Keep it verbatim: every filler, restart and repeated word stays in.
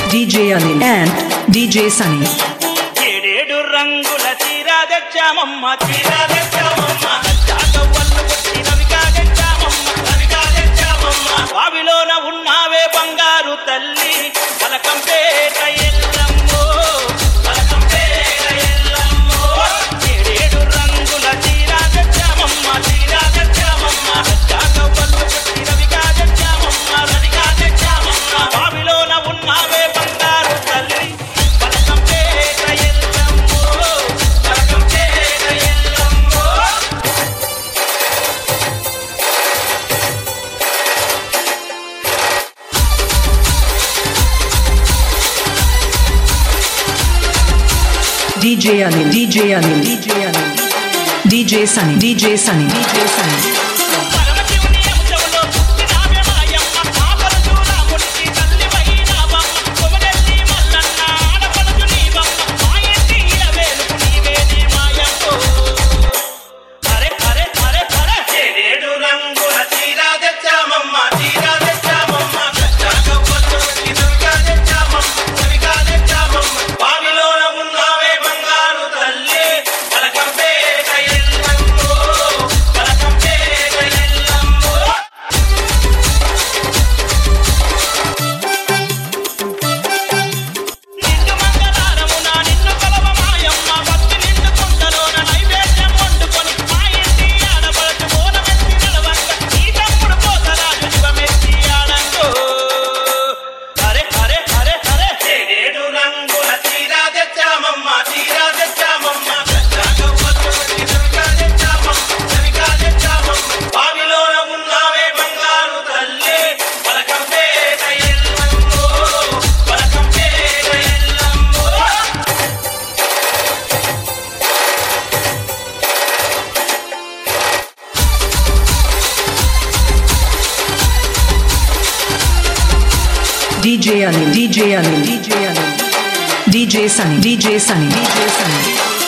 D J Anil and D J Sunny. ఏడేడు రంగుల చీర తెచ్చామమ్మ చీర తెచ్చామమ్మ జాగవల్లు కొట్టి రవిగా తెచ్చామమ్మ రవిగా తెచ్చామమ్మ బావిలోన ఉన్నావే బంగారు తల్లి పలకంపేట ఎల్లమ్మో పలకంపేట ఎల్లమ్మో ఏడేడు రంగుల చీర తెచ్చామమ్మ చీర తెచ్చామమ్మ జాగవల్లు కొట్టి రవిగా తెచ్చామమ్మ రవిగా తెచ్చామమ్మ బావిలోన ఉన్నావే బంగారు తల్లి పలకంపేట ఎల్లమ్మో పలకంపేట ఎల్లమ్మో D J Anil, D J Anil, D J Anil, D J Sunny, D J Sunny, D J Sunny. పరమశివుని అంశంలో పుట్టినావే మాయమ్మ ఆపరచూల ముట్టి తల్లివైనావమ్మ కొమరెల్లి మల్లన్న ఆడపడుచు నీవమ్మ మా ఇంటి ఇలవేలుపు నీవేనే మాయమ్మో అరే అరే అరే అరే ఏడేడు రంగుల చీర తెచ్చామమ్మ చీర తెచ్చామమ్మ జాగవల్లు కొట్టి రవిగా తెచ్చామమ్మ రవిగా తెచ్చామమ్మ బావిలోన ఉన్నావే బంగారు తల్లి పలకంపేట ఎల్లమ్మో పలకంపేట ఎల్లమ్మో నిండు మంగళారమున నిన్ను కొలవ మాయమ్మ భక్తి నిండు కుండలోన నైవేద్యం వండుకొని మా ఇంటి ఆడపడుచు బోనమెత్తి నిలవంగ నీ తమ్ముడు పోతరాజు శివమెత్తి ఆడంగో అరే అరే అరే అరే ఏడేడు రంగుల చీర తెచ్చామమ్మ చీర తెచ్చామమ్మ జాగవల్లు కొట్టి రవిగా తెచ్చామమ్మ రవిగా తెచ్చామమ్మ బావిలోన ఉన్నావే బంగారు తల్లి పలకంపేట ఎల్లమ్మో పలకంపేట ఎల్లమ్మో D J Anil, D J Anil, D J Anil, D J Sunny, D J Sunny, D J Sunny.